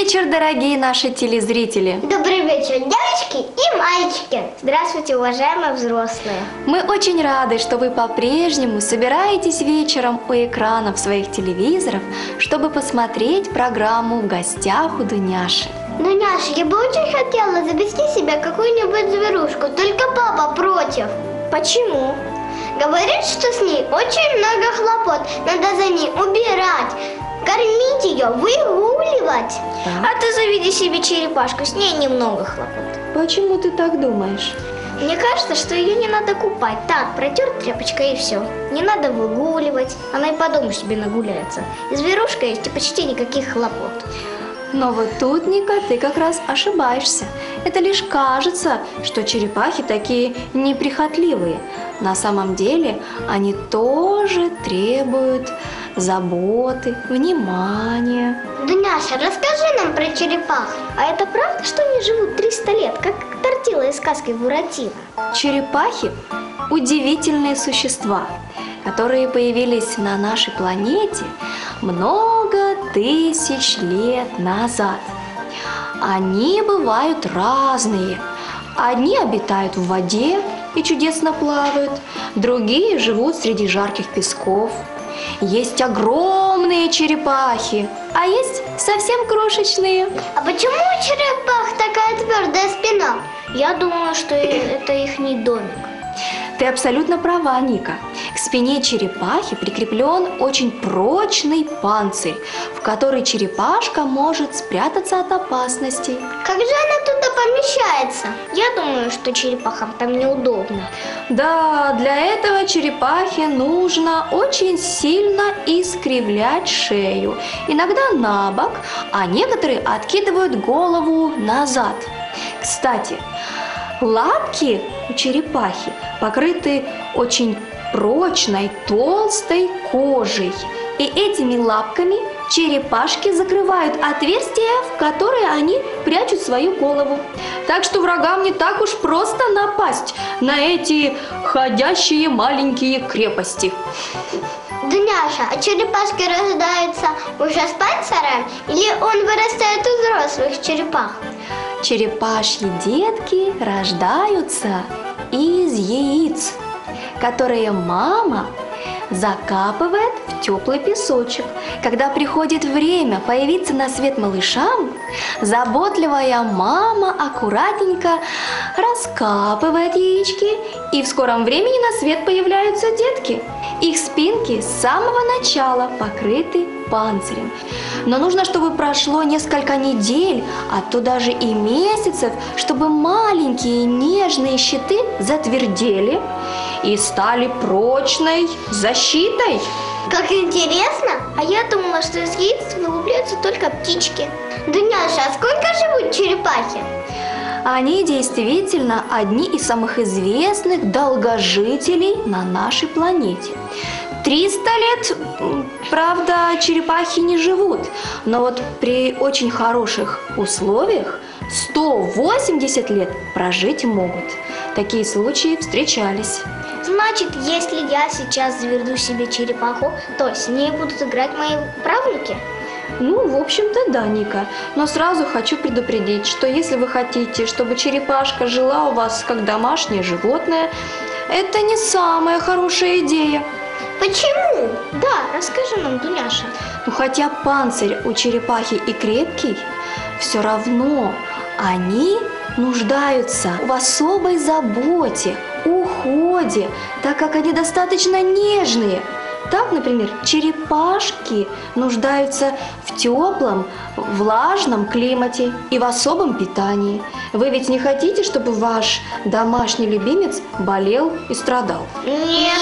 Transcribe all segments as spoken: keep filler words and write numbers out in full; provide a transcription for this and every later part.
вечер, дорогие наши телезрители! Добрый вечер, девочки и мальчики! Здравствуйте, уважаемые взрослые! Мы очень рады, что вы по-прежнему собираетесь вечером у экранов своих телевизоров, чтобы посмотреть программу «В гостях у Дуняши». Дуняша, я бы очень хотела завести себе какую-нибудь зверушку, только папа против. Почему? Говорит, что с ней очень много хлопот, надо за ней убирать, кормить ее, выгуливать. Да. А ты заведи себе черепашку, с ней немного хлопот. Почему ты так думаешь? Мне кажется, что ее не надо купать. Так, протер тряпочкой и все. Не надо выгуливать, она и по дому себе нагуляется. И зверушка есть, и почти никаких хлопот. Но вот тут, Ника, ты как раз ошибаешься. Это лишь кажется, что черепахи такие неприхотливые. На самом деле они тоже требуют заботы, внимания. Дуняша, расскажи нам про черепах. А это правда, что они живут триста лет, как тортила из сказки Буратино? Черепахи – удивительные существа, которые появились на нашей планете много тысяч лет назад. Они бывают разные. Одни обитают в воде и чудесно плавают, другие живут среди жарких песков. Есть огромные черепахи, а есть совсем крошечные. А почему у черепах такая твердая спина? Я думаю, что это их не домик. Ты абсолютно права, Ника. К спине черепахи прикреплен очень прочный панцирь, в который черепашка может спрятаться от опасностей. Как же она туда помещается? Я думаю, что черепахам там неудобно. Да, для этого черепахе нужно очень сильно искривлять шею, иногда на бок, а некоторые откидывают голову назад. Кстати, лапки у черепахи покрыты очень прочной, толстой кожей. И этими лапками черепашки закрывают отверстия, в которые они прячут свою голову. Так что врагам не так уж просто напасть на эти ходящие маленькие крепости. Дуняша, а черепашки рождаются уже с панцирем или он вырастает у взрослых черепах? Черепашьи детки рождаются из яиц, которые мама закапывает в теплый песочек. Когда приходит время появиться на свет малышам, заботливая мама аккуратненько раскапывает яички, и в скором времени на свет появляются детки. Их спинки с самого начала покрыты панцирем. Но нужно, чтобы прошло несколько недель, а то даже и месяцев, чтобы маленькие нежные щиты затвердели и стали прочной защитой. Как интересно! А я думала, что из яиц вылупляются только птички. Дуняша, а сколько живут черепахи? Они действительно одни из самых известных долгожителей на нашей планете. триста лет, правда, черепахи не живут, но вот при очень хороших условиях сто восемьдесят лет прожить могут. Такие случаи встречались. Значит, если я сейчас заведу себе черепаху, то с ней будут играть мои правнуки? Ну, в общем-то, да, Ника. Но сразу хочу предупредить, что если вы хотите, чтобы черепашка жила у вас как домашнее животное, это не самая хорошая идея. Почему? Да, расскажи нам, Дуняша. Ну, хотя панцирь у черепахи и крепкий, все равно они нуждаются в особой заботе, уходе, так как они достаточно нежные. Так, например, черепашки нуждаются в теплом, влажном климате и в особом питании. Вы ведь не хотите, чтобы ваш домашний любимец болел и страдал? Нет,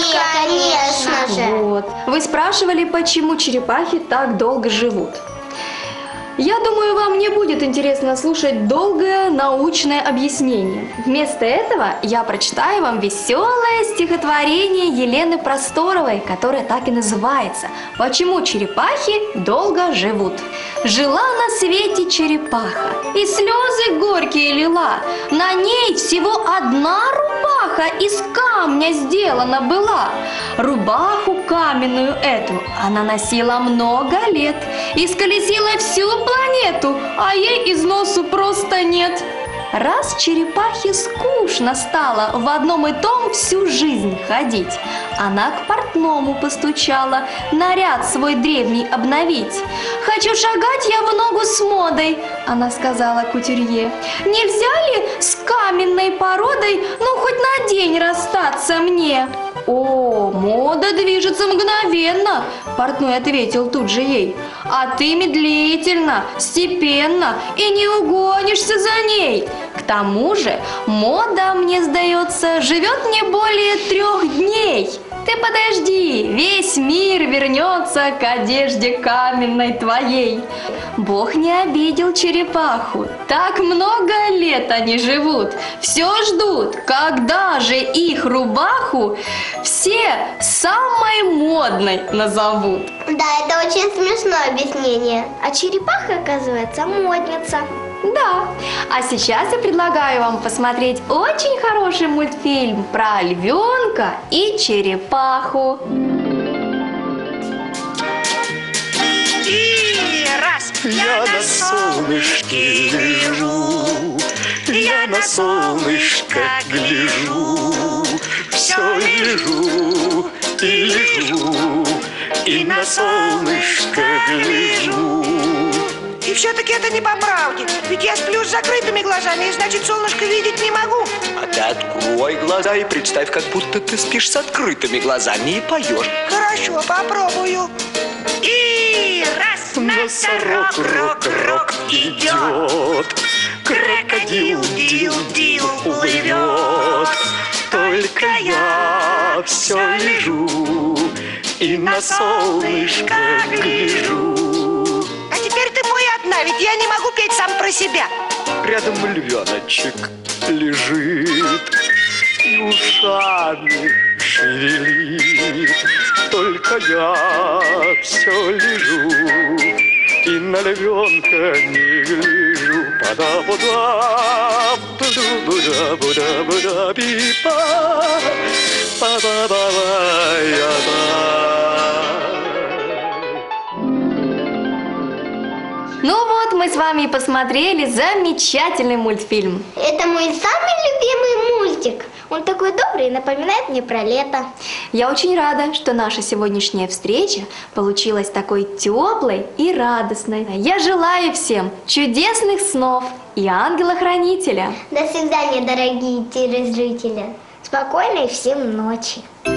конечно же. Вот. Вы спрашивали, почему черепахи так долго живут. Я думаю, вам не будет интересно слушать долгое научное объяснение. Вместо этого я прочитаю вам веселое стихотворение Елены Просторовой, которое так и называется «Почему черепахи долго живут». Жила на свете черепаха, и слезы горькие лила. На ней всего одна рубаха из камня сделана была. Рубаху каменную эту она носила много лет, исколесила всю планету, а ей из носу просто нет. Раз черепахе скучно стало в одном и том всю жизнь ходить, она к портному постучала, наряд свой древний обновить. «Хочу шагать я в ногу с модой», — она сказала кутюрье. «Нельзя ли с каменной породой, ну, хоть на день расстаться мне?» «О, мода движется мгновенно», — портной ответил тут же ей. «А ты медлительно, степенно и не угонишься за ней. К тому же мода, мне сдается, живет не более трех дней. Ты подожди, весь мир вернется к одежде каменной твоей». Бог не обидел черепаху, так много лет они живут, все ждут, когда же их рубаху все самой модной назовут. Да, это очень смешное объяснение. А черепаха, оказывается, модница. Да, а сейчас я предлагаю вам посмотреть очень хороший мультфильм про львенка и черепаху. И раз я на солнышке лежу, я на солнышко гляжу, все лежу и лежу, и на солнышко гляжу. И все-таки это не по правде. Ведь я сплю с закрытыми глазами, и значит солнышко видеть не могу. А ты открой глаза и представь, как будто ты спишь с открытыми глазами и поешь. Хорошо, попробую. И раз Носорог, рок, рок идет, крокодил, дил, дил плывет. Только я все лежу и на солнышко гляжу. А теперь ты мой одна, ведь я не могу петь сам про себя. Рядом львеночек лежит и ушами шевелит. Только я все лежу и на львенка не гляжу. Па-да-ба-да, ба-да-ба-да-ба-да-ба-да-би-ба, па-ба-ба-ба-я-ба. Ну вот, мы с вами посмотрели замечательный мультфильм. Это мой самый любимый мультик. Он такой добрый и напоминает мне про лето. Я очень рада, что наша сегодняшняя встреча получилась такой теплой и радостной. Я желаю всем чудесных снов и ангела-хранителя. До свидания, дорогие телезрители. Спокойной всем ночи.